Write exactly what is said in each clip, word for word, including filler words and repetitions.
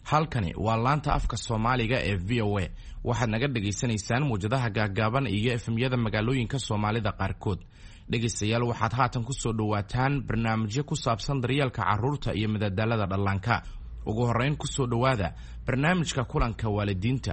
halkani waa laanta afka Soomaaliga ee V O A waxaad naga dhageysanaysaan muujadaha gaagaaban iyo F M-yada magaalooyinka Soomaalida qaarkood. dhegeystayaal waxaad haatan ku soo dhawaataan barnaamijyo ku saabsan daryeelka carruurta iyo madadaalada dhallaanka. ugu horeyn ku soo dhawaada barnaamijka kulanka waalidiinta.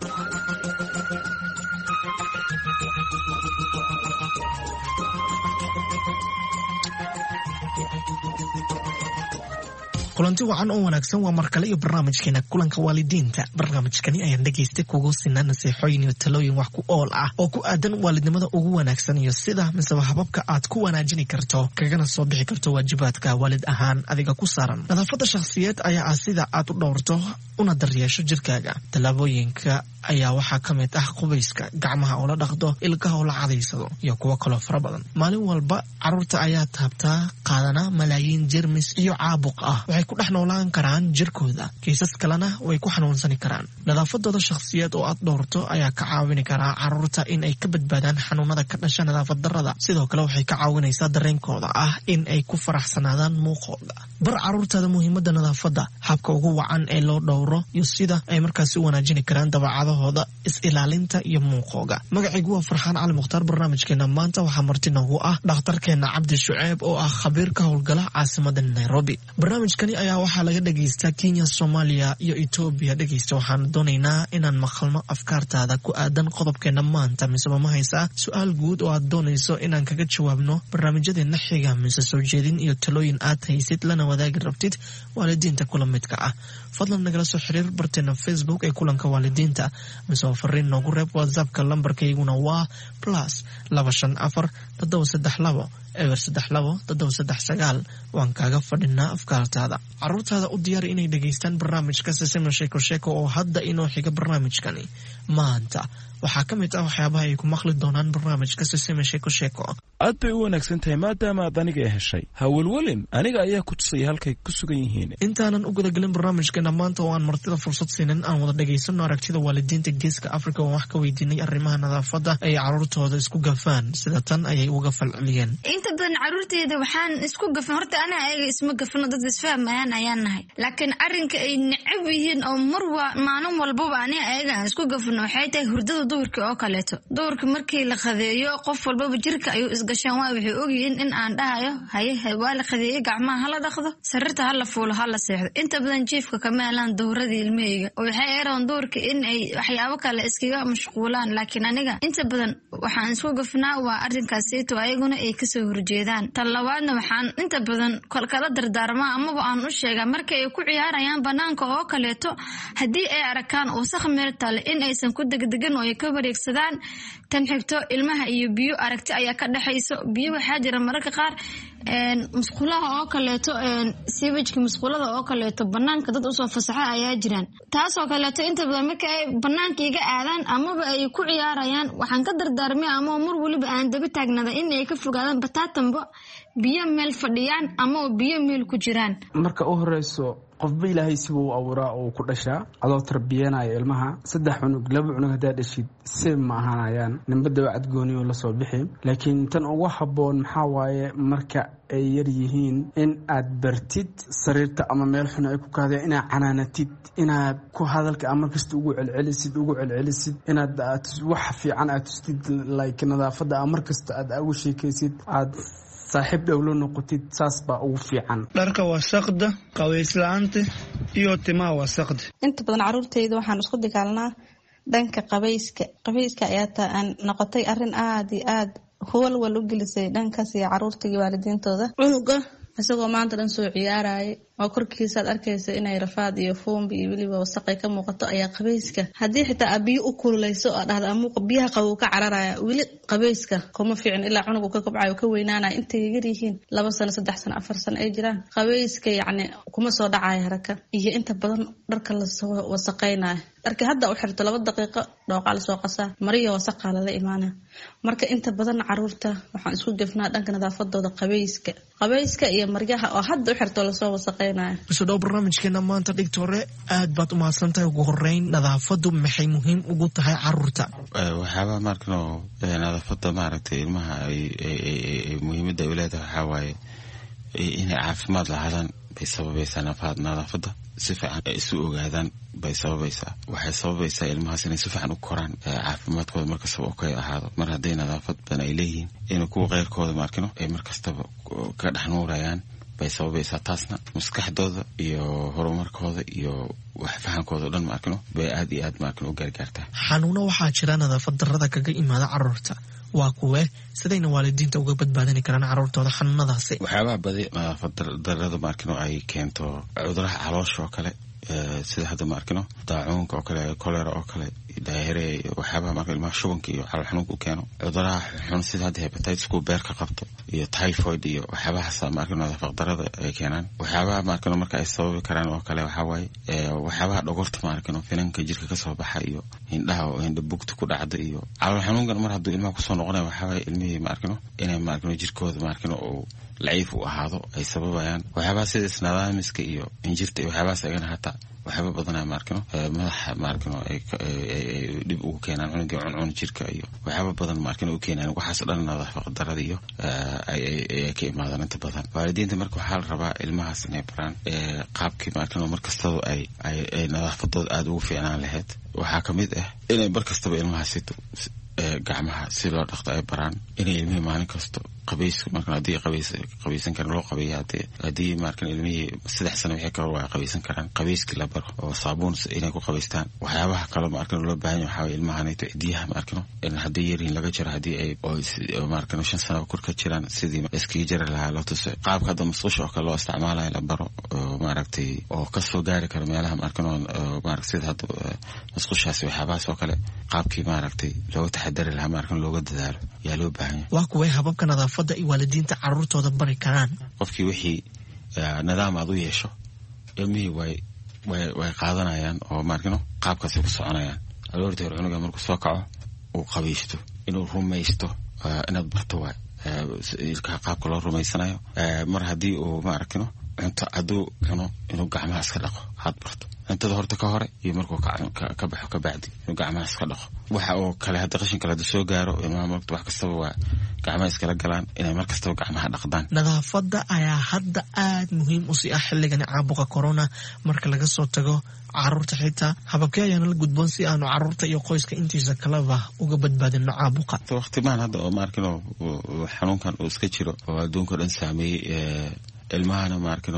kulanti wacan oo wanaagsan waa markale iyo barnaamijkeena kulanka waalidiinta. barnaamijkani ayaan dhageystay kugu sinaa nasiixooyin iyo talooyin wax ku ool ah oo ku aadan waalidnimada ugu wanaagsan iyo sida misaba hababka aad ku wanaajini karto kagana soo bixi karto waajibaadka waalid ahaan adiga ku saaran. nadaafada shakhsiyeed ayaa ah sida aad u dhowrto una daryeesho jirkaaga. tallaabooyinka ayaa waxaa ka mid ah qubayska, gacmaha oo la dhaqdo, ilkaha oo la cadaysado iyo kuwo kaloo fara badan. maalin walba carruurta ayaa taabtaa qaadana malaayiin jermis iyo caabuq ah waxay ku dhex noolaan karaan jirkooda, kiisas kalena way ku xanuunsani karaan. nadaafadooda shakhsiyeed oo aad dhowrto ayaa ka caawini karaa carruurta in ay ka badbaadaan xanuunada ka dhasha nadaafad darrada. sidoo kale waxay ka caawinaysaa dareenkooda ah in ay ku faraxsanaadaan muuqooda. bar carruurtaada muhiimada nadaafada, habka ugu wacan ee loo dhowro iyo sida ay markaasi u wanaajini karaan dabeecadahooda, is-ilaalinta iyo muuqooga. magacaygu waa Farxaan Cali Mukhtaar. barnaamijkeena maanta waxaa marti noogu ah dhakhtarkeena Cabdi Shuceeb oo ah khabiir ka howlgala caasimada Nairobi. barnaamijkani ayaa waxaa laga dhageystaa Kenya, Soomaaliya iyo Ethiopia. dhegeysta waxaan doonaynaa inaan maqalno afkaartaada ku aadan qodobkeena maanta. mise ma haysaa su-aal guud oo aad doonayso inaan kaga jawaabno barnaamijyadeena xiga, mise soo jeedin iyo talooyin aad haysid lana wadaagi rabtid waalidiinta kula midka ah, fadlan nagala soo xiriir barteena Facebook ee kulanka waalidiinta, mise fariin noogu reeb WhatsAppka. lambarkayguna waa plus laba shan afar toddoba saddex labo eber saddex labo toddoba saddex sagaal. waan kaaga fadhinaa afkaartaada. carruurtaada u diyaari inay dhageystaan barnaamijka Sesame Sheeko Sheeko oo hadda inoo xiga barnaamijkani maanta. waxaa ka mid ah waxyaabaha ay ku maqli doonaan barnaamijka Sesame Sheeko Sheeko. aad bay u wanaagsan tahay maadaama aad aniga heshay. hawlwalin aniga ayaa ku tusaya halkay ku sugan yihiin. intaanan u gudagelin barnaamijkeena maanta oo aan martida fursad siinin, aan wada dhageysano aragtida waalidiinta geeska Afrika oo wax ka weydiinay arrimaha nadaafada ay carruurtooda isku gafaan. sida tan ayay uga falceliyeen. inta badan carruurteeda waxaan isku gafan, horta ana ayaga isma gafano, dad isfahmayaan ayaan nahay. laakiin arrinka ay necab yihiin oo mar maalin walbaba ani ayaga aan isku gafano waxay tahay hurdada duhurka oo kaleeto. duhurka markii la qadeeyo qof walbaba jirka ayuu isgashaan, waa waxay ogyihiin in aan dhahayo haye waa la qadeeyay, gacmaha hala dhaqdo, sariirta hala fuulo, hala seexdo. inta badan jiifka kama helaan duhuradii ilmahayga oo waxay eeraan duhurka in ay waxyaabo kale iskaga mashquulaan. laakiin aniga inta badan waxaan isku gafnaa waa arrinkaasito ayaguna ay kasoo horjeedaan. tan labaadna waxaan inta badan kala dardaarmaa amaba aan u sheegaa markay ay ku ciyaarayaan banaanka oo kaleeto, haddii ay arkaan wasakh meel taale in aysan ku degdegan oo ay ka wareegsadaan. tan xigto ilmaha iyo biyo aragti ayaa ka dhaxayso. biyo waxaa jira mararka qaar musqulaha oo kaleeto, siibajka musqulada oo kaleeto banaanka dad usoo fasaxa ayaa jiraan. taasoo kaleeto inta badan marka ay banaanka iga aadaan amaba ay ku ciyaarayaan waxaan ka dardaarmay ama mar waliba aan daba taagnada in ay ka fogaadaan bataatanba biyo meel fadhiyaan ama biyo meel ku jiraan. marka u horeyso qofba ilaahay sibuu u abuuraa oo ku dhashaa adoo tarbiyeenaya ilmaha. saddex cunug laba cunug haddaa dhashid seeb ma ahaanayaan, ninbada waa cadgooni oo lasoo bixi. laakiin tan ugu habboon maxaa waaye marka ay yar yihiin in aad bartid sariirta ama meel xun ay ku kaadeen inaad canaanatid, inaad ku hadalka ama kasta ugu celcelisid ugu celcelisid inaad wax fiican aad tustid, like nadaafada ama markasta aad ugu sheekaysid, aad saaxiib dhowlo noqotid. saas baa ugu fiican. dharka wasaqda, qabayslaanta iyo timaha wasaqda. inta badan carruurtayda waxaan isku dagaalnaa dhanka qabayska. qabayska ayaa taa noqotay arrin aad iyo aad walwal u gelisay dhankaas iyo carruurta iyo waalidiintooda. cunuga isagoo maanta dhan soo ciyaaraya oo korkiisaad arkaysa inay rafaad iyo fuumbi iyo weliba wasaqay ka muuqato, ayaa qabayska haddii xitaa biyo u kululayso oo dhahda amuuqa biyaha qabow ka cararaya, weli qabayska kuma fiicin ilaa cunugu ka kobcayo ka weynaanaya. intay yar yihiin laba sano saddex sano afar sano ay jiraan, qabayska yacni kuma soo dhacaya haraka. iyo inta badan dharka lasoo wasaqaynayo, dharka hadda u xirto laba daqiiqo dhooqaa lasoo qasaa, mariya wasaqaa lala imaanaya. marka inta badan carruurta waxaan isku gafnaa dhanka nadaafadooda qabayska qabayska iyo maryaha oo hadda u xirto lasoo wasaqaynayo. kusoo dhaw barnaamijkeena maanta dhigta hore. aad baad u mahadsantahay. ugu horeyn nadaafadu maxay muhiim ugu tahay carruurta? waxyaabaa markano nadaafada maaragtay ilmaha ay muhiimada u leedahay waxaa waaye inay caafimaad lahaadaan bay sababaysaa nadaafadda si fiican ay isu ogaadaan bay sababaysaa waxay sababaysaa ilmahaas inay si fiican u koraan caafimaadkooda markastaba oo kay ahaado mar hadday nadaafad badan ay leeyihiin inay kuwa qeyrkooda maarkino ay markastaba ka dhex nuurayaan bay sababaysaa taasna maskaxdooda iyo horumarkooda iyo wax fahankooda dhan maarkino bay aad iyo aad maarkino u gargaartaa. xanuuno waxaa jira nadaafad darrada kaga imaada carruurta waa kuwe sidayna waalidiinta uga badbaadani karaan carruurtooda xanuunadaasi. waxyaabaha badi nadaafad darrada maarkino ay keento cuduraha caloosha oo kale sida hadda maarkino daacuunka oo kale kolera oo kale daahire waxyaabaha marka ilmaha shubanka iyo calool xanuunka u keeno cuduraha xun sida hadda hepatitis-ku beerka qabto iyo typhoid iyo waxyaabahaas maarkino nadaafad darrada ay keenaan. waxyaabaha maarkino marka ay sababi karaan oo kale waxaa waaye waxyaabaha dhogorta maarkino finanka jirka kasoo baxa iyo hindhaha oo hindha bugta ku dhacda iyo calool xanuunkan mar hadduu ilmaha kusoo noqonaya waxaa waaye ilmihii maarkino inay maarkino jirkooda maarkino oo laciif u ahaado ay sababayaan. waxyaabaha sida isnadaamiska iyo injirta iyo waxyaabahaas agana hataa waxyaaba badanaa maarkino madaxa maarkino ay dhib ugu keenaan cunuga cuncun jirka iyo waxyaaba badan maarkino u keenaan waxaas dhan nadaafad darrada iyo ay ka imaadaan inta badan. waalidiinta marka waxaa la rabaa ilmahaas inay baraan qaabkii maarkino markastaba ay ay nadaafadooda aada ugu fiicnaan lahayd. waxaa ka mid ah inay bar kastaba ilmahaasito gacmaha si loo dhaqto ay baraan inay ilmihii maalin kasto qabayska markan haddii qabays qabaysan karan loo qabeeya haddii haddii markan ilmihii saddex sano wixii ka hor waa qabaysan karaan qabayskii la baro oo saabuun inay ku qabaystaan. waxyaabaha kale markan loo baahan yahay waxaa waye ilmahanayto cidiyaha markano in haddii yaryihin laga jiro haddii ay oo markan shan sano kor ka jiraan sidii iskaga jari lahaa loo tuso qaabka hadda musqusha oo kale loo isticmaalayo la baro oo maaragtay oo kasoo gaari karo meelaha markan oo maaragtay sida hadda musqushaasi waxyaabahaas oo kale qaabkii maaragtay looga taxadari lahaa markan looga dadaalo yaa loo baahan yahay. waa kuway hababka nadaafadda iyo waalidiinta carruurtooda bari karaan. qofkii wixii nidaam aad u yeesho ilmihii way way way qaadanayaan oo maarkino qaabkaasi ku soconayaan. aroortii hore cunuga markuu soo kaco uu qabaysto inuu rumaysto inaad barto waay ilkaha qaabka loo rumaysanayo mar haddii uu maarkino cunto hadduu cuno inuu gacmaha iska dhaqo aad barto cuntada horta ka hore iyo markuu ka baxo ka bacdi inuu gacmaha iska dhaqo. waxa oo kale hadda qashin kale hadda soo gaaro ilmaha marka wax kastaba waa gacmaha iskala galaan inay mar kastaba gacmaha dhaqdaan. nadaafadda ayaa hadda aad muhiim u sii ah xilligani caabuqa corona marka laga soo tago carruurta xitaa hababkee ayaana la gudboon si aanu carruurta iyo qoyska intiisa kaleba uga badbaadino caabuqa. waqti maan hadda oo maarkino xanuunkan uu iska jiro oo adduunka dhan saameeyey ilmahana maarkino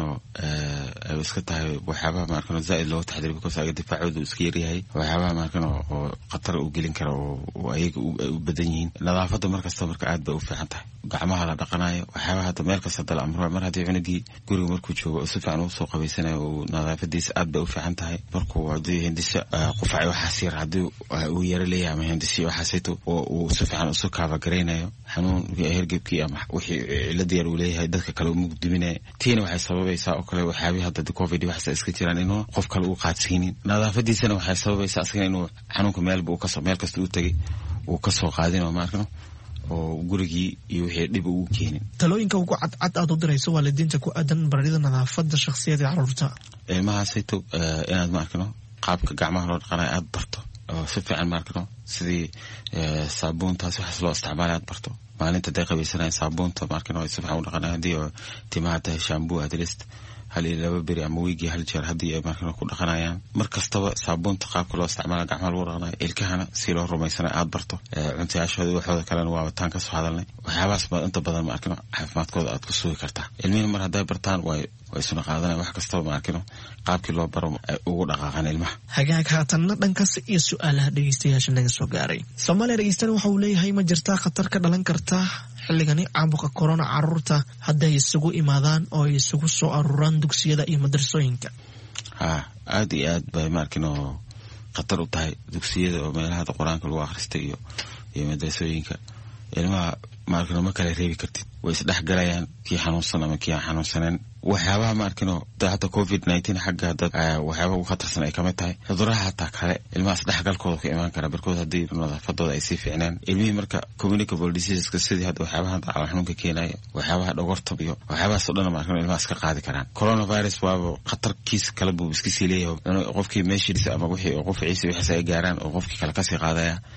ay iska tahay waxyaabaha maarkino zaaid loo taxadiro because ayaga difaacooda iska yaryahay waxyaabaha maarkino oo khatar u gelin kara oo ayaga u badan yihiin. nadaafadda markasta marka aad bay u fiican tahay gacmaha la dhaqanayo waxyaabaha hadda meel kasta dal amro mar haddii cunugii guriga markuu joogo oo si fiican uu soo qabaysanayo uu nadaafadiisa aad bay u fiican tahay. markuu haddii hindisa qufaci waxaas yar haddii uu yaro leeyahay ama hindisi waxaasayto oo uu si fiican usu kaabagaraynayo xanuun hergebkii ama wixii cilada yar uu leeyahay dadka kale u mugdiminaya tiina waxay sababaysaa oo kale waxyaabihi hadda covid waxaas iska jiraan inuu qof kale uu qaadsiinin. nadaafadiisana waxay sababaysaa asagana inuu xanuunka meelba uu kasoo meel kasta u tegay uu kasoo qaadin oo maarkano oo gurigii iyo wixii dhib ugu keenin. talooyinka ugu cadcad aad u dirayso waalidiinta ku aadan baridda nadaafadda shakhsiyada carruurta. ilmahaasayto inaad maarkano qaabka gacmaha loo dhaqanayo aad barto oo si fiican maarkano sidii saabuuntaas waxaas loo isticmaalay aad barto maalinta day qabaysanaya saabuunta maarkano ay si fiican u dhaqanayo haddii oo timaha tahay shaambuu at least hal iyo laba beri ama wiigii hal jeer haddii ay maarkano ku dhaqanayaan mar kastaba saabuunta qaabka loo isticmaala gacmaha lagu dhaqanayo ilkahana si loo rumaysanayo aad barto cuntayaashooda waxooda kalena waa taan ka soo hadalnay waxyaabahaas baad inta badan maarkano caafimaadkooda aad ku sugi kartaa. ilmihii mar hadday bartaan way way isuna qaadanaya wax kastaba maarkino qaabkii loo baro ay ugu dhaqaaqaan ilmaha. hagaag haatanna dhankaas iyo su-aalaha dhegeystayaasha naga soo gaaray. soomaaliya dhegeystan waxa uu leeyahay ma jirtaa khatar ka dhalan karta xilligani caabuqa corona carruurta hadday isugu imaadaan oo ay isugu soo aruuraan dugsiyada iyo madrasooyinka? ha aad iyo aad bay maarkino khatar u tahay dugsiyada oo meelaha qur-aanka lagu akhristay iyo iyo madrasooyinka. ilmaha maarkino ma kala reebi kartid way isdhexgalayaan kii xanuunsan ama kii aan xanuunsaneen. waxyaabaha maarkino hadda covid nineteen xagga dad waxyaabaha ugu khatarsan ay kamid tahay cuduraha hataa kale ilmahaas dhexgalkooda ku imaan kara barkood haddii nadaafadooda ay sii fiicneen. ilmihii marka communicable diseaseska sidii hadda waxyaabaha calool xanuunka keenaya waxyaabaha dhogorta iyo waxyaabahaas oo dhan maarkino ilmahaas ka qaadi karaan. coronavirus waaba khatarkiisa kale buu iska sii leeyahay qofkii meeshiisa ama wixii oo qofciisa wixiisa ay gaaraan oo qofkii kale kasii qaadaya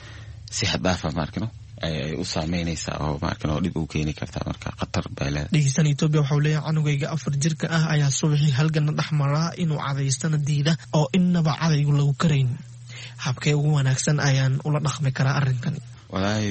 si xad dhaaf ah markino ay u saameynaysaa oo markino dib u keeni kartaa marka khatar baa dhegeysan Ethiopia waxa uu leeyahay canugayga afar jirka ah ayaa subaxii halgan dhaxmaraa inuu cadaystana diida oo innaba cadaygu lagu karayn habkay ugu wanaagsan ayaan ula dhaqmi karaa arrinkan walaahi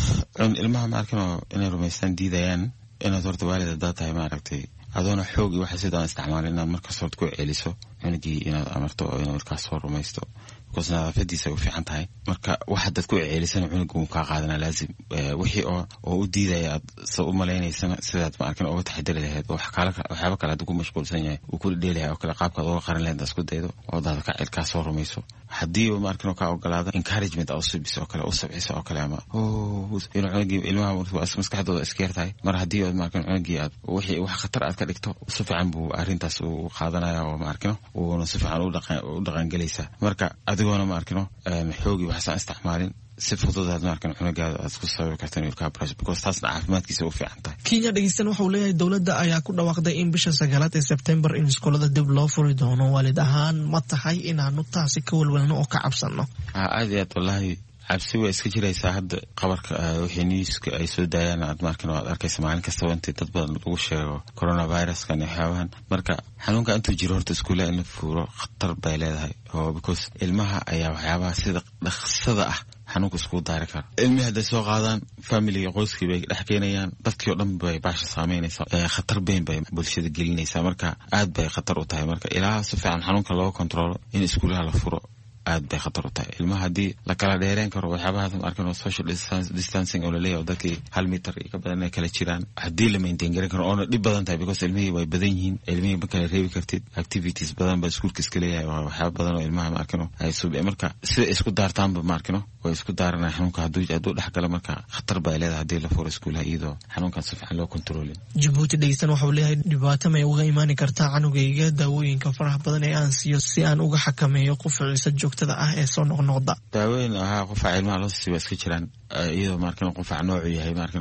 ee ilmaha markino inay rumaystaan diidayaan inaad horta waalid dad tahay ma aragtay adoona xoog iyo waxa sidaan isticmaalin inaad marka soo ku celiso cunugii inaad amarto oo inaad markaas soo rumaysto because nadaafadiisa u fiican tahay marka waxa dad ku celisan cunugu ka qaadana laazim wixii oo oo u diidaya soo u maleynaysan sidaad ma arkin oo taxadar lahayd oo wax kale waxyaabo kale aad ku mashquulsan yahay uu ku dheelayaa oo kale qaabka oo qaran leeyahay isku daydo oo dad ka cilka soo rumayso hadii uu markino ka ogolaado encouragement oo subiso oo kale oo sabciso oo kale ama oo inuu cunugii ilmaha maskaxdooda iskeertay mar hadii oo markino cunugii aad wixii wax khatar aad ka dhigto si fiican buu arintaas u qaadanaya oo markino oo si fiican u dhaqan u dhaqan galaysa marka adigoona ma arkino een xoogi waxaan isticmaalin si fudud aad markan cunugaada aad ku soo kartaan ilka brush because taas caafimaadkiisa u fiican tahay Kenya dhageystan waxa uu leeyahay dawladda ayaa ku dhawaaqday in bisha sagaalaad ee September in iskoolada dib loo furi doono waalid ahaan ma tahay inaanu taasi ka walwalno oo ka cabsano aad iyo aad wallahi cabsi way iska jiraysaa hadda qabarka wixii newska ay soo daayaan aad markan waad arkaysaa maalin kasta inta dad badan lagu sheego coronavirus kan xawaan marka xanuunka intuu jiro horta iskuula in la furo khatar bay leedahay oo because ilmaha ayaa waxyaabaha sida dhaqsada ah xanuunka isku daari kara ilmaha hadda soo qaadaan family qoyskii bay dhex keenayaan dadkii oo dhan bay baasha saameynaysaa khatar bayn bay bulshada gelinaysaa marka aad bay khatar u tahay marka ilaa si fiican xanuunka loo control in iskuulaha la furo aad bay khatar u tahay ilmaha hadii la kala dheereen karo waxyaabaha markan social distancing oo la leeyahay dadkii hal mitir iyo ka badan ay kala jiraan hadii la maintain garan karo oo dhib badan tahay because ilmihii way badan yihiin ilmihii ma kala reebi kartid activities badan ba iskuulka iska leeyahay waxyaabo badan oo ilmaha markan ay soo marka sida isku daartaan ba markan way isku daaranaa xanuunka haduu haduu dhax gala marka khatar bay leedahay hadii la furo iskuulaha iyadoo xanuunkan si fiican loo control Djibouti dhegeysan waxa uu leeyahay dhibaato ma uga imaan kartaa canugayga daawooyinka faraha badan ee aan siiyo si aan uga xakameeyo qufciisa joogtada ah ee soo noqnoqda daawooyin aha qufac ilmaha loo siiyo iska jiraan iyadoo markan qufac nooc yahay markan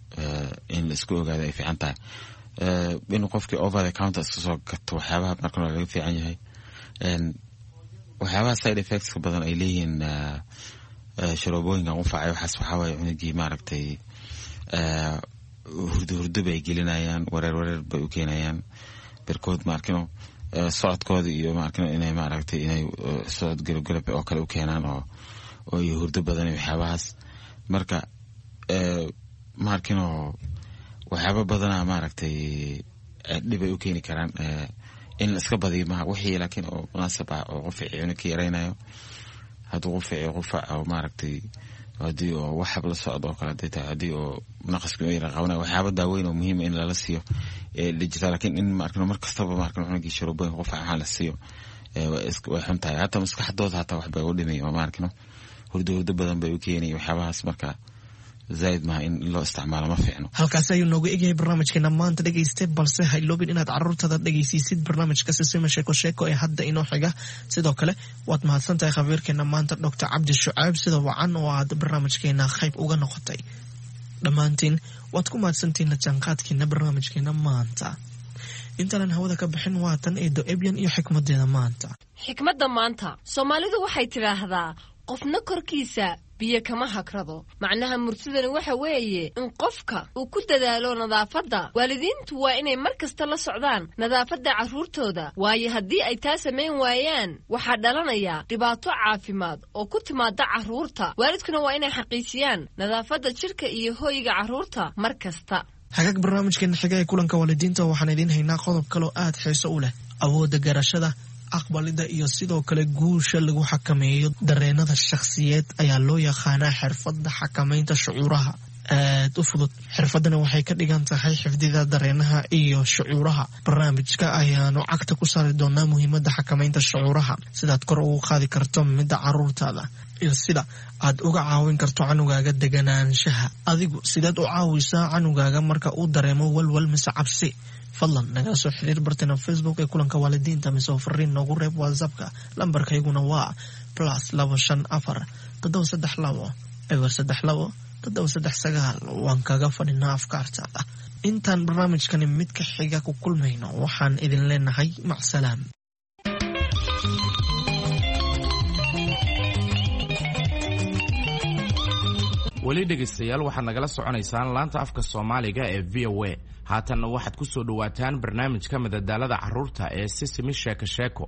in la isku ogaado ay fiican tahay in qofkii over the counter soo gato waxyaabaha markan laga fiican yahay een waxyaabaha side effects badan ay leeyihiin sharobooyinka qufac waxaas waxa way cunugii maaragtay hurdo hurdo bay gelinayaan wareer wareer bay u keenayaan birkood markan socodkooda iyo markan inay maaragtay inay socod galab galab oo kale u keenaan oo oo hurdo badan iyo waxyaabahaas marka ee markan oo waxyaabo badan maaragtay dhib ay u keeni karaan in iska badiyo ma wixii laakiin oo munaasab ah oo qof cunug ka yareynayo haduu qof qufac oo maaragtay hadii oo wax la socdo oo kale dadka hadii oo naqaska ay raqawna waxyaabo daaweyn oo muhiim in la siiyo ee digital laakiin in markan mar kasta ba markan cunugii sharoobayn qufac aan la siiyo ee way xuntahay hata maskaxdooda hata wax bay u dhimay oo markan hurdo hurdo badan bay u keenay waxyaabahaas marka zaid ma in loo isticmaalo ma fiicno halkaas ayuu noogu egyahay barnaamijkeena maanta dhageystay balse ha iloobin inaad carruurtada dhageysiisid barnaamijka sisima sheeko sheeko ee hadda inoo xiga sidoo kale waad mahadsantahay khabiirkeena maanta doctor cabdi shucaab sida wacan oo aad barnaamijkeena qayb uga noqotay dhammaantiin waad ku mahadsantiin la jaanqaadkiina barnaamijkeena maanta intaan hawada ka bixin waatan eedo ebyan iyo xikmadeeda maanta xikmadda maanta Soomaalidu waxay tiraahdaa qofna korkiisa biyo kama hakrado macnaha mursidana waxa weeye in qofka uu ku dadaalo nadaafadda waalidiintu waa inay mar kasta la socdaan nadaafadda carruurtooda waayo haddii ay taa sameyn waayaan waxa dhalanaya dhibaato caafimaad oo ku timaada carruurta waalidkuna waa inay xaqiijiyaan nadaafadda jirka iyo hooyiga carruurta mar kasta hagaag barnaamijkeena xiga ee kulanka waalidiinta waxaan idin haynaa qodob kale oo aad xiiso u leh awoodda garashada aqbalida iyo sidoo kale guusha lagu xakameeyo dareenada shakhsiyeed ayaa loo yaqaanaa xirfadda xakameynta shucuuraha aad u fudud xirfadana waxay ka dhigan tahay xifdida dareenaha iyo shucuuraha barnaamijka ayaanu cagta ku saari doonaa muhiimadda xakameynta shucuuraha sidaad kor ugu qaadi karto midda carruurtaada iyo sida aad uga caawin karto canugaaga deganaanshaha adigu sidaad u caawisaa canugaaga marka uu dareemo walwal mise cabsi fadlan naga soo xiriir bartana Facebook ee kulanka waalidiinta mise fariin noogu reeb WhatsApp-ka lambarkayguna waa plus laba shan afar toddoba saddex labo eber saddex labo toddoba saddex sagaal waan kaga fadhinaa afkaartaada intaan barnaamijkani mid ka xiga ku kulmayno waxaan idin leenahay macsalaam weli dhegaystayaal waxaad nagala soconaysaan laanta afka soomaaliga ee v o a haatanna waxaad ku soo dhowaataan barnaamijka madadaalada carruurta ee sisimi sheeko sheeko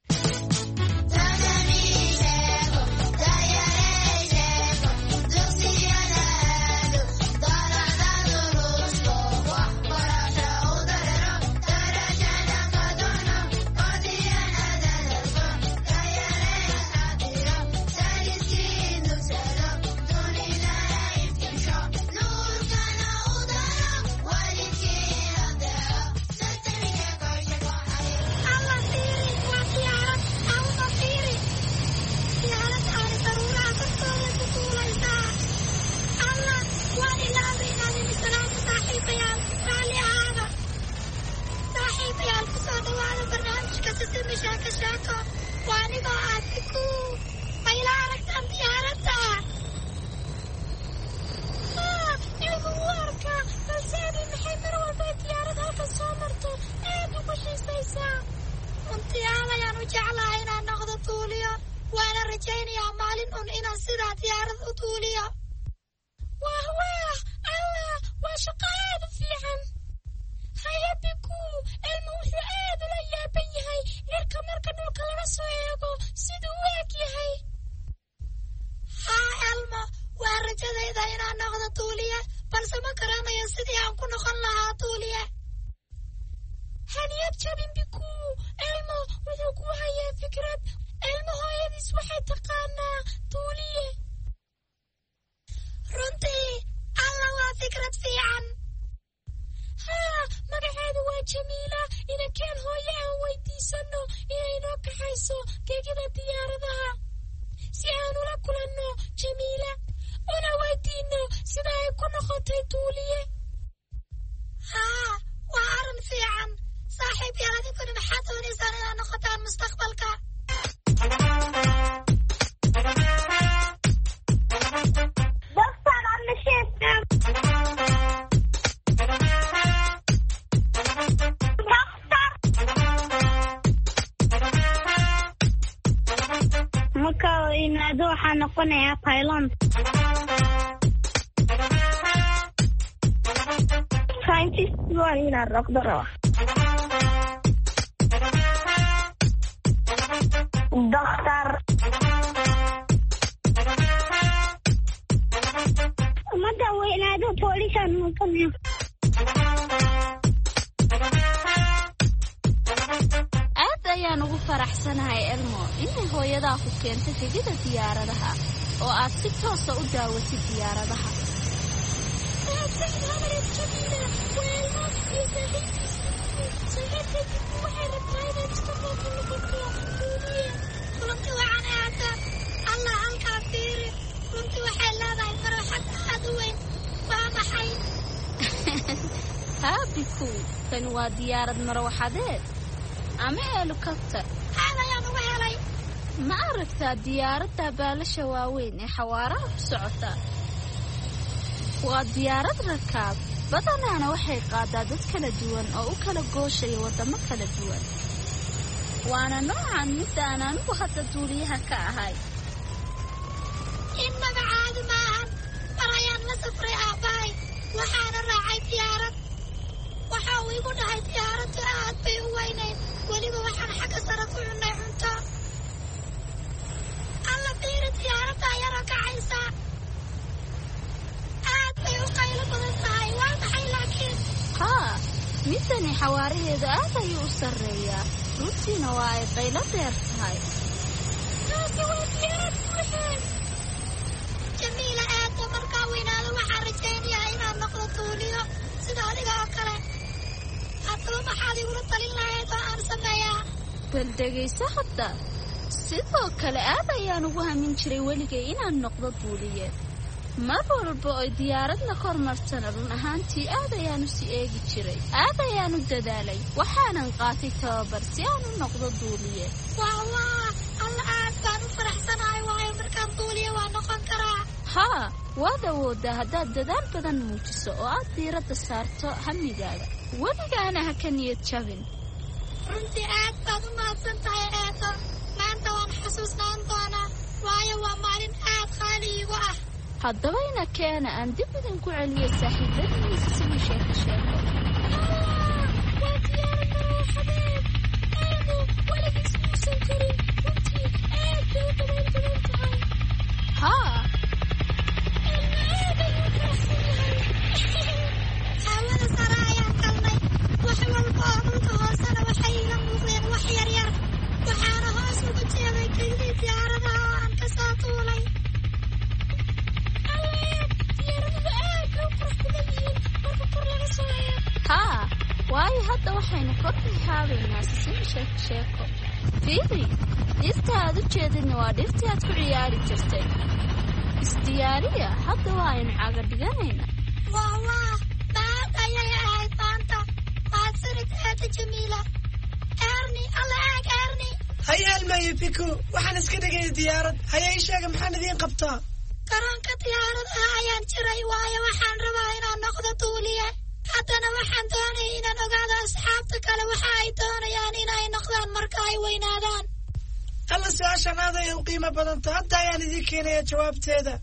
دكتور مدى وينادو بوليسان مكمل aad ayaan ugu faraxsanahay elmo inay hooyadaa ku keentay tigida diyaaradaha oo aad si toosa u daawatid diyaaradaha haabiku kan waa diyaarad marwaxadeed ama helikobtar ma aragtaa diyaaradda baalasha waaweyn ee xawaaraha ku socota waa diyaarad rakaab badanaana waxay qaadaa dad kala duwan oo u kala gooshaya waddamo kala duwan waana noocan midda aan anigu hadda duuliyaha ka ahay in magacaadu maahan mar ayaan la safray aabbahay waxaana raacay diyaarad waxa uu igu dhahay diyaaraddu aad bay u weynayd weliba waxaan xagga sare ku cunnay cunto alla fiiri diyaaradda ayana kacaysa aad bay u qaylo badan tahay waa maxay laakiin haa midani xawaaraheedu aad ayuu u sarreeyaa runtiina waa ay qaylo dheer tahay taasi waa diyaarad buuxeen jamiila aadba markaa weynaado waxaan rajaynayaa inaan noqdo tuuliyo sida adiga oo kale haddaba maxaad igula talin lahayd oo aan sameeyaa bal dhegayso hadda sidoo kale aad ayaan ugu hamin jiray weligay inaan noqdo duuliye mar walba oy diyaaradna kor martana run ahaantii aad ayaanu si eegi jiray aad ayaanu dadaalay waxaanan qaatay tababar si aan u noqdo duuliye waa waa alla aad baan u faraxsanahay waayo markaan duuliye waa noqon karaa haa waad awooddaa haddaad dadaal badan muujiso oo aad diiradda saarto hamigaaga weligaana ha ka niyad jabin runtii aad baad u mahadsan tahay eedo maanta waan xasuusnaan doonaa waayo waa maalin aad qaali iigu ah haddaba ina keena aan dib idinku celiyay saaxiibadiisa sidii sheeko sheeko waa diyaarad marooxadeed aadu weligiis muusan korin runtii aad bay u dabayl badan tahay haa ilma aad ayuu faraxsan yahay hawada sare ayaan galnay wax walba oo dhulka hoosena waxay iga muuqdeen wax yaryar waxaana hoos ugu jeeday kaydii diyaaradaha oo aan ka soo tuulay haa waayo hadda waxaynu kor rixaabaynaa sisimi sheeko sheeko fiiri dhirta aad u jeedinna waa dhirtii aad ku ciyaari jirtay isdiyaariya hadda waa aynu caga dhiganayna waa waa baad ayay ahayd maanta mahadsanid aada jamiila erni alla aag erni haya almaayo biku waxaan iska dhigay diyaarad haya ii sheega maxaan idiin qabtaa garoonka diyaaradaha ayaan jiray waayo waxaan rabaa inaan noqdo duuliye haddana waxaan doonaya inaan ogaado asxaabta kale waxa ay doonayaan inay noqdaan marka ay weynaadaan alla su-aashaan aad ayay u qiimo badanta hadda ayaan idiin keenaya jawaabteeda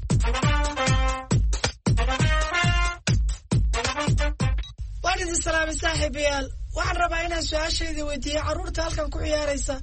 waan idin salaamay saaxiibayaal waxaan rabaa inaan su-aashaydii weydiiyo carruurta halkan ku ciyaaraysa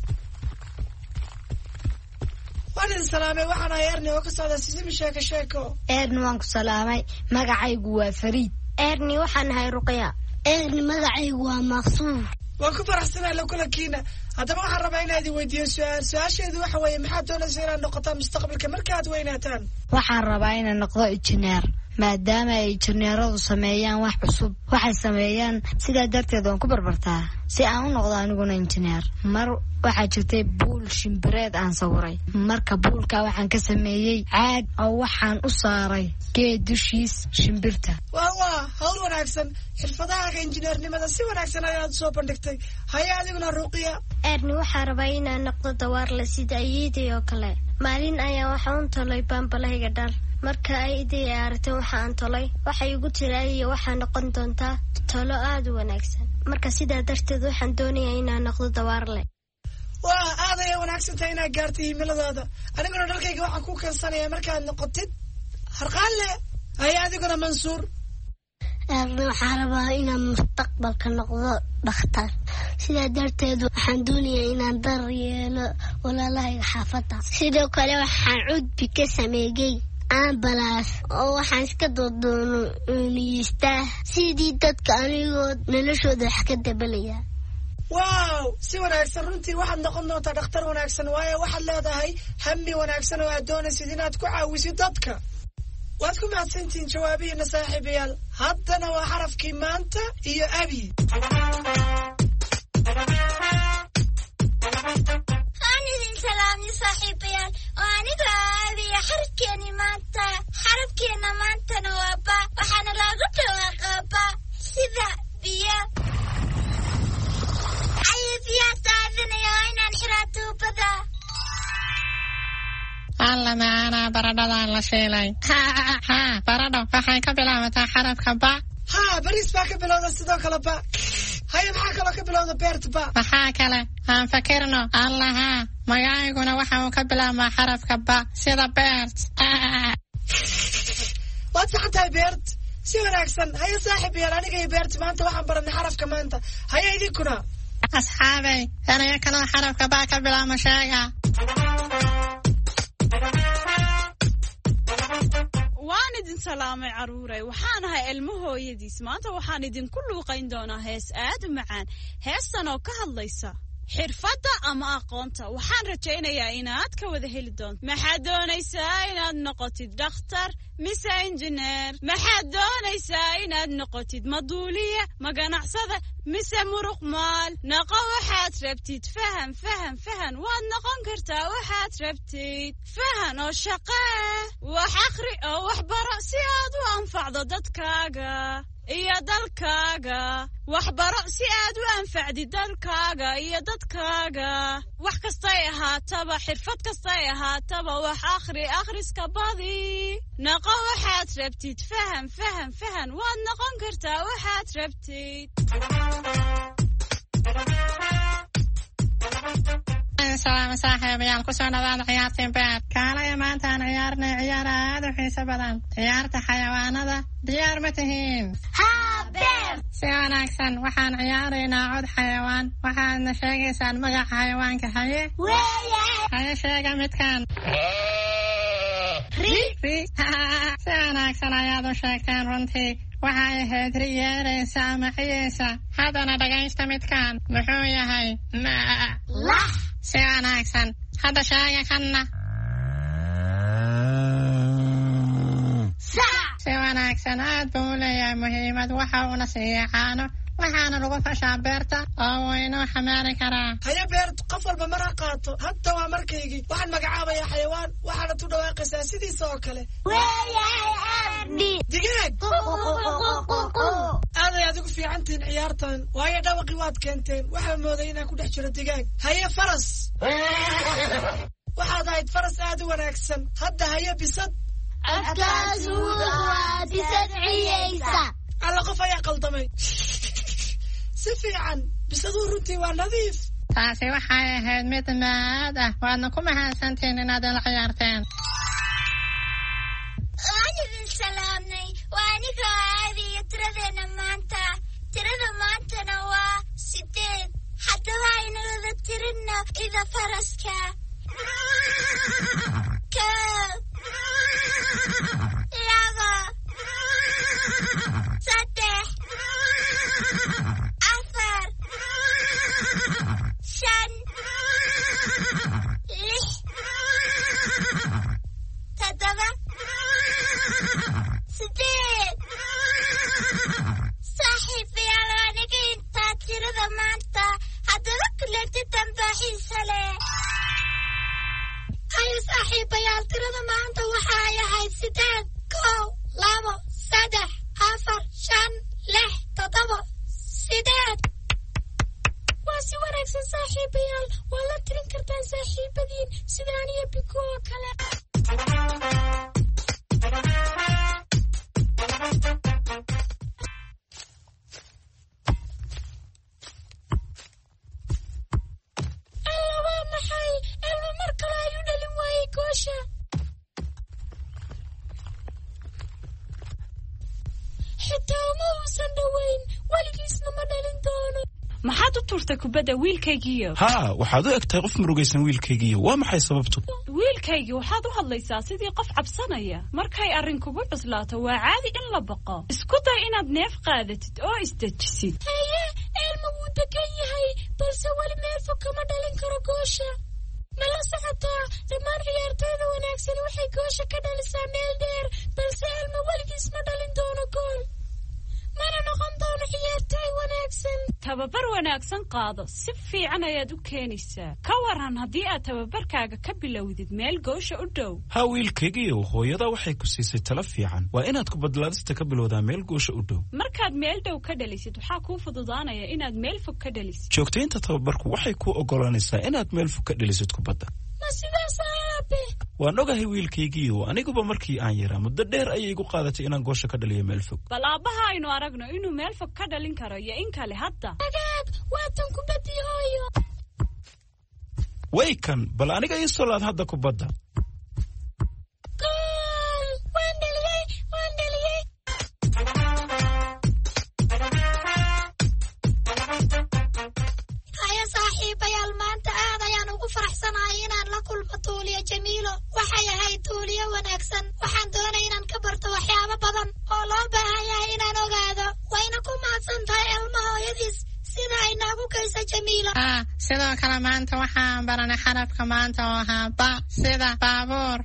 waan idin salaamay waxaan ahay erni oo ka socda sisimi sheeko sheeko erni waan ku salaamay magacaygu waa fariid erni waxaan ahay ruqya erni magacaygu waa maqsuur waan ku faraxsanahay la kulankiina haddaba waxaan rabaa inaa idin weydiiyo su-aal su-aasheedu waxa weeye maxaad doonaysa inaad noqotaan mustaqbalka markaaad weynaataan waxaan rabaa inaan noqdo injineer maadaama ay injineeradu sameeyaan wax cusub waxay sameeyaan sidaa darteed waan ku barbartaa si aan u noqdo aniguna injineer mar waxaa jirtay buul shimbireed aan sawiray marka buulka waxaan ka sameeyey caag oo waxaan u saaray geed dushiis shimbirta waa waa hawl wanaagsan xirfadahaaga injineernimada si wanaagsan ayaad soo bandhigtay haya adiguna ruqiya erni waxaa rabaa inaan noqdo dawaarle sida ayeeday oo kale maalin ayaa waxaa un tolay baambalahayga dhar marka ay iday aragtay waxaan tolay waxay igu tiraayay waxaa noqon doontaa tolo aad u wanaagsan marka sidaa darteed waxaan doonayaa inaan noqdo dawaarle waa aad ayay wanaagsan tahay inaad gaartay himiladaada aniguna dharkayga waxaan ku keensanaya markaad noqotid harqaanle haya adiguna mansuur erni waxaa rabaa inaan mustaqbalka noqdo dhakhtar sidaa darteed waxaan doonayaa inaan dar yeelo walaalahayga xaafadda sidoo kale waxaan cudbi ka sameeyey ambalaas oo waxaan iska doodooniyeystaa sidii dadka anigoo noloshooda wax ka dabalaya wow si wanaagsan runtii waxaad noqon doontaa dhakhtar wanaagsan waayo waxaad leedahay hami wanaagsan oo aad doonaysid inaad ku caawisid dadka waad ku mahadsantihiin jawaabihiina saaxiibayaal haddana waa xarafkii maanta iyo abi aan idin salaamyo saaxiibayaal oo aniga abiya xarafkeeni maanta xarafkeena maantana waa ba waxaana loogu dhawaaqaa ba sida biyo ayay biyaa daadinaya waa inaan xiraa tuubada alla macaanaa baradhadaan la shiilay haa baradho waxay ka bilaabataa xarafka ba haa bariis baa ka bilowda sidoo kale ba haya maxaa kaloo ka bilowda beert ba maxaa kale aan fakirno alla haa magacayguna waxa uu ka bilaabmaa xarafka ba sida beert waad saxan tahay beert si wanaagsan haya saaxiib yaal aniga iyo beert maanta waxaan baranay xarafka maanta haya idinkuna asxaabay eraya kaloo xarafka ba ka bilaabma sheega waan idin salaamay caruuray waxaan ahay ilmo hooyadiis maanta waxaan idinku luuqayn doonaa hees aad u macaan heestan oo ka hadlaysa xirfadda ama aqoonta waxaan rajaynayaa inaad ka wada heli doonto maxaad doonaysaa inaad noqotid dhakhtar mise injineer maxaad doonaysaa inaad noqotid maduuliye ma ganacsada mise muruq maal noqo waxaad rabtid faham faham fahan waad noqon kartaa waxaad rabtid fahan oo shaqee wax akhri oo wax baro si aad u anfacdo dadkaaga iyo dalkaaga wax baro si aad u anfacdid dalkaaga iyo dadkaaga wax kastay ahaataba xirfad kastay ahaataba wax akhri akhriska badi noqo waxaad rabtid faham faham fahan waad noqon kartaa waxaad rabtid idin salaama saaxiibayaal kusoo dhawaada ciyaartiin beer kaalaya maanta aan ciyaarnay ciyaar aad u xiiso badan ciyaarta xayawaanada diyaar ma tihiin haa beer si wanaagsan waxaan ciyaaraynaa cod xayawaan waxaadna sheegaysaan magaca xayawaanka haye haye sheega midkaan ri ri si wanaagsan ayaad u sheegteen runtii waxay ahayd ri yeeraysa ama ciyeysa haddana dhagaysta midkaan muxuu yahay lax si wanaagsan hadda sheega kanna si wanaagsan aad buu u leeyahay muhiimad waxa uuna siiyey caano waxaana lagu fashaa beerta oo waynoo xamaari karaa haya beert qof walba mar ha qaato hadda waa markaygii waxaan magacaabayaa xayawaan waxaana tu dhawaaqaysaa sidiisa oo kale digaag aaday adigu fiicantihiin ciyaartan waayo dhawaqii waad keenteen waxaa mooday inaan ku dhex jiro digaag haye faras waxaad ahayd faras aad u wanaagsan hadda haye bisad afkaasu waa bisad ciyeysa alla qof ayaa qaldamay si fiican bisaduu runtii waa nadiif taasi waxay ahayd mid maad ah waadna ku mahadsantiin inaad ila ciyaarteen waan idin salaamnay waa aniga aadiyo tiradeenna maanta tirada maantana waa sideed haddaba aynu wada tirinno ida faraska kow laba saddex afar shan lix toddoba sideed saaxiibayaal aniga intaa tirada maanta haddaba kulanti damba xiisa leh hayo saaxiibayaal tirada maanta waxa ay ahayd sideed kow labo saddex afar shan lix toddoba sideed waa si wanaagsan saaxiibayaal waa la tirin kartaan saaxiibadiin sida aniyo biko oo kale alla waa maxay elma mar kale ayuu dhalin waayey goosha xitaa uma uusan dhoweyn weligiisna ma dhalin doono maxaad u tuurtay kubadda wiilkaygiiyo haa waxaad u egtahay qof murugaysan wiilkaygiiyo waa maxay sababtu wiilkaygii waxaad u hadlaysaa sidii qof cabsanaya markay arrin kugu cuslaato waa caadi in la baqo isku day inaad neef qaadatid oo isdejisid haye eelma wuu degan yahay balse weli meel fog kama dhalin karo goosha mala socotaa dhammaan ciyaartooyda wanaagsan waxay goosha ka dhalisaa meel dheer balse eelma weligiis ma dhalin doono gool mana noqon doono ciyaartooy wanaagsan tababar wanaagsan qaado si fiican ayaad u keenaysaa ka waran haddii aad tababarkaaga ka bilowdid meel goosha u dhow ha wiilkaygiiyo hooyada waxay ku siisay talo fiican waa inaad kubadlaadista ka bilowdaa meel goosha u dhow markaad meel dhow ka dhalisid waxaa kuu fududaanaya inaad meel fog ka dhalisid joogtaynta tababarku waxay kuu oggolaanaysaa inaad meel fog ka dhalisid kubadda ma sidaas aabe waan ogahay wiilkaygiiyo aniguba markii aan yaraa muddo dheer ayay igu qaadatay inaan goosha ka dhaliyo meel fog bal aabbaha aynu aragno inuu meel fog ka dhalin karo iyo in kale hadda agaag waatan kubaddii hooyo way kan bal aniga ii solaad hadda kubadda gool waan dhaliyey waan dhaliyey haya saaxiibayaal maanta aad ayaan ugu faraxsanahay inaan la kulmo tuuliyo jamiilo waxay ahayd tuuliyo wanaagsan waxaan doonay inaan ka barto waxyaabo badan oo loo baahan yahay inaan ogaado wayna ku mahadsan tahay elma hooyadiis sida ay noogu geysa jamiilo ah sidoo kale maanta waxaan baranay xarafka maanta oo ahaa ba sida baabuur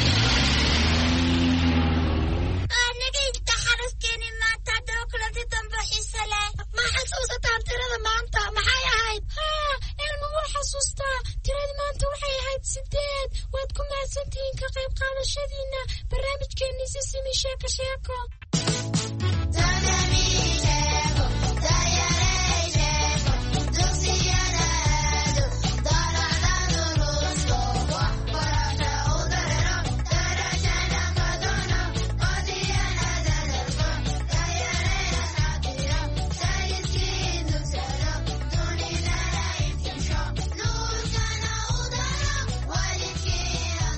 aniga inta xarafkeeni maanta haddaba kulanti dambe xiise leh ma xasuusataan tirada maanta maxay ahayd haa elma waa xasuustaa tirada maanta waxay ahayd sideed waad ku mahadsantihiin ka qayb qaadashadiina barnaamijkeennii si simi sheeko sheeko